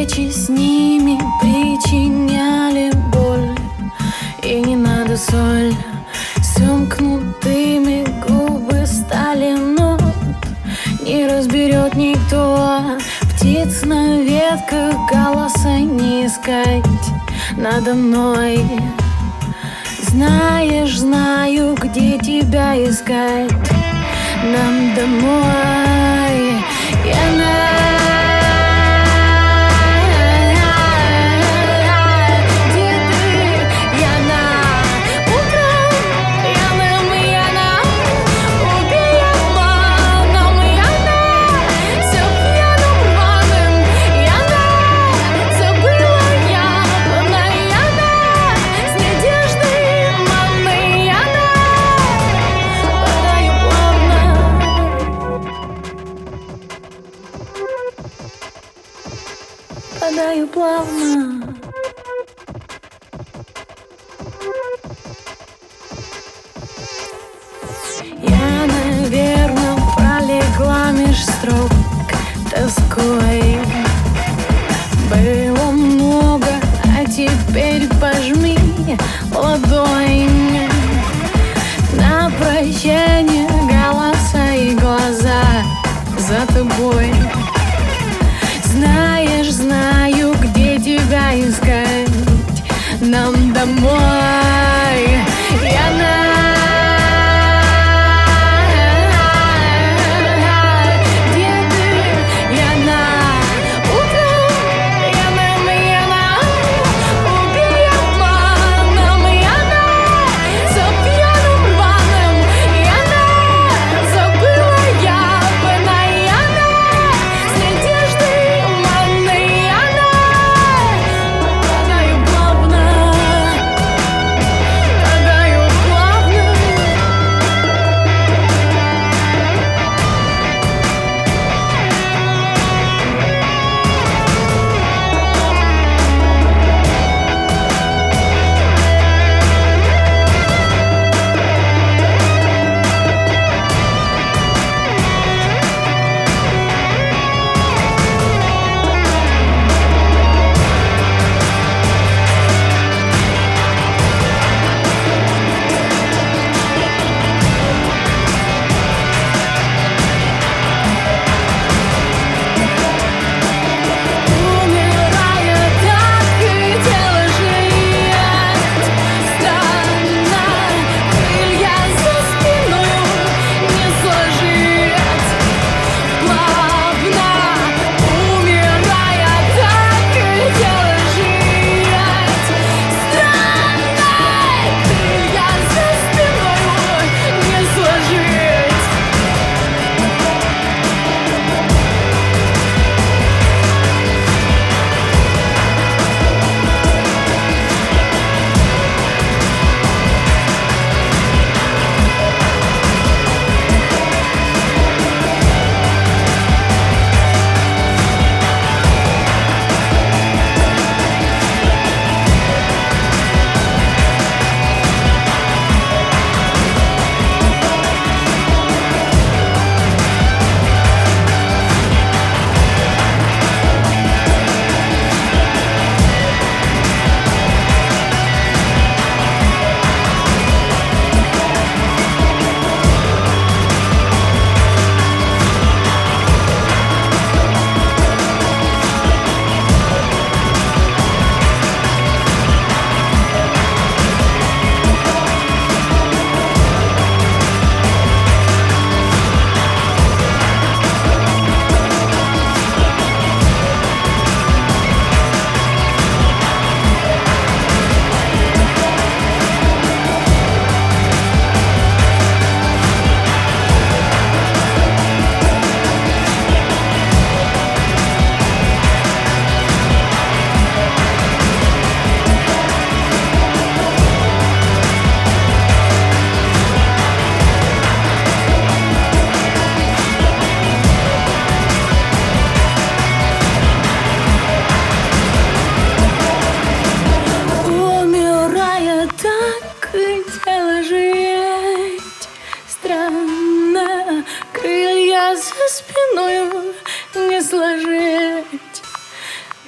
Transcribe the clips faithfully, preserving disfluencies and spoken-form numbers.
встречи с ними причиняли боль. И не надо соль, сомкнутыми губы стали нот. Не разберет никто, птиц на ветках голоса не искать надо мной. Знаешь, знаю, где тебя искать. Нам домой. Я на падаю плавно. Я, наверно, пролегла меж строк тоской. Было много, а теперь пожми ладонь. На прощание голоса и глаза за тобой. Знаешь, знаю, где тебя искать. Нам домой. Я на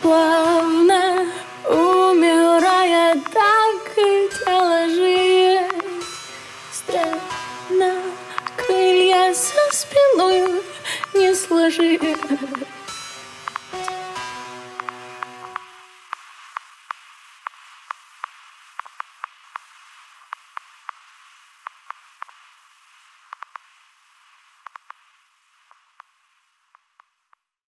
плавно умирая, так и тело живет. Странно, крылья за спиной не сложить.